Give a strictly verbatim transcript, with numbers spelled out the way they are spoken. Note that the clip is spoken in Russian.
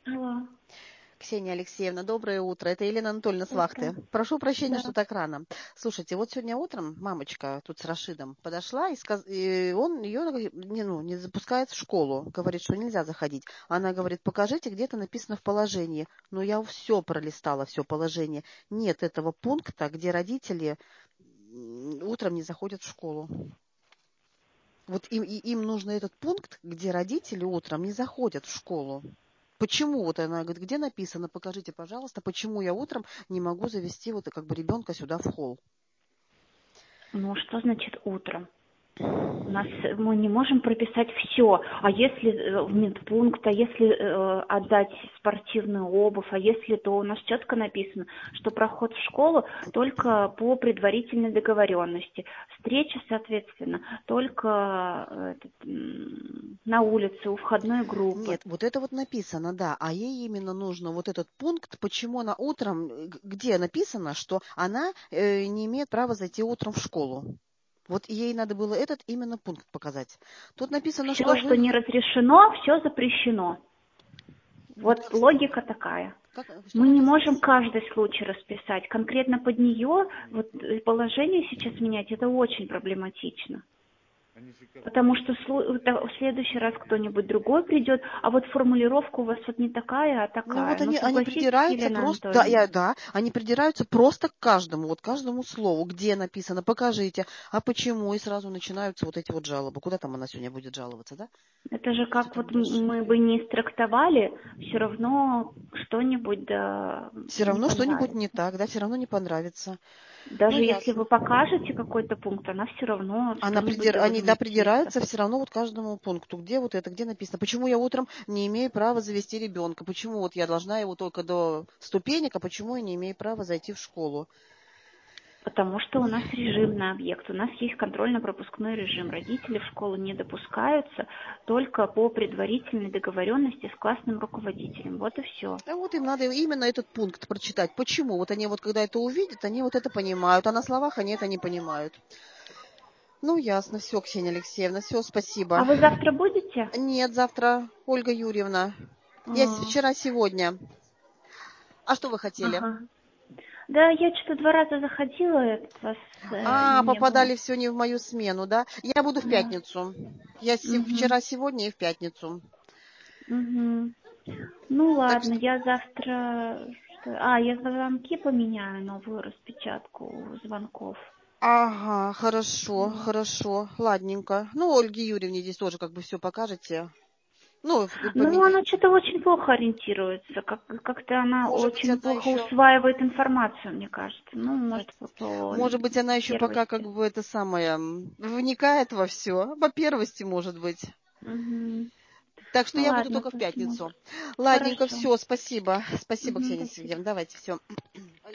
Алло. Ксения Алексеевна, доброе утро. Это Елена Анатольевна с Доброе. вахты. Прошу прощения, Да. что так рано. Слушайте, вот сегодня утром мамочка тут с Рашидом подошла, и, сказ... и он ее не, ну, не запускает в школу. Говорит, что нельзя заходить. Она говорит, покажите, где-то написано в положении. Но я все пролистала, все положение. Нет этого пункта, где родители утром не заходят в школу. Вот им, и им нужно этот пункт, где родители утром не заходят в школу. Почему? Вот она говорит, где написано, покажите, пожалуйста, почему я утром не могу завести вот как бы ребенка сюда в холл. Ну, что значит утром? У нас мы не можем прописать все. А если в медпункт, а если э, отдать спортивную обувь, а если, то у нас четко написано, что проход в школу только по предварительной договоренности. Встреча, соответственно, только э, этот, на улице у входной группы. Нет, вот это вот написано, да, а ей именно нужно вот этот пункт, почему она утром, где написано, что она э, не имеет права зайти утром в школу. Вот ей надо было этот именно пункт показать. Тут написано, Все, что что вы... не разрешено, все запрещено. Вот Вот, логика такая. как, что Мы не написано? можем каждый случай расписать. Конкретно под нее вот положение сейчас менять, это очень проблематично. Потому что в следующий раз кто-нибудь другой придет, а вот формулировка у вас вот не такая, а Ну вот такая. Ну, они, они согласитесь, придираются Елена просто, да, Анатольевна? я, да, они придираются просто к каждому, вот каждому слову, где написано, покажите, а почему, и сразу начинаются вот эти вот жалобы. Куда там она сегодня будет жаловаться, да? Это же Что как там вот Рашид? мы бы не истрактовали, все равно что-нибудь да Все не равно что-нибудь понравится. не так, да, все равно не понравится. Ну, Даже если ясно. вы покажете какой-то пункт, она все равно Она что-нибудь придир... да Они, да, возмутится. придираются все равно вот каждому пункту. Где вот это, где написано? Почему я утром не имею права завести ребенка? Почему вот я должна его только до ступенек, а почему я не имею права зайти в школу? Потому что у нас режимный объект, у нас есть контрольно-пропускной режим. Родители в школу не допускаются только по предварительной договоренности с классным руководителем. Вот и все. А вот им надо именно этот пункт прочитать. Почему? Вот они вот когда это увидят, они вот это понимают, а на словах они это не понимают. Ну, ясно, все, Ксения Алексеевна, все, А спасибо. вы завтра будете? Нет, завтра, Ольга Юрьевна. Я с- А, вчера, сегодня. А что вы хотели? ага. Да, я что-то два раза заходила, этот вас э, А, не было. попадали все не в мою смену, да? Я буду в Да. пятницу. Я се- Угу. вчера, сегодня и в пятницу. Угу. Ну Так ладно, что... я завтра... что- А, я звонки поменяю, новую распечатку звонков. Ага, хорошо, Вот. хорошо, ладненько. Ну, Ольге Юрьевне здесь тоже как бы все покажете. Ну, в- Ну, она поменяете. что-то очень плохо ориентируется, как, как-то она Может быть, очень она плохо еще... усваивает информацию, мне кажется. Ну, может, по, по Может быть, она еще пока как первости. бы это самое м, вникает во все. По первости, может быть. Угу. Так что Ну, я буду ладно, только в посмотрим. пятницу. Ладненько, Хорошо. все, спасибо. Спасибо, Угу, Ксения спасибо. Сергеевна. Давайте, все.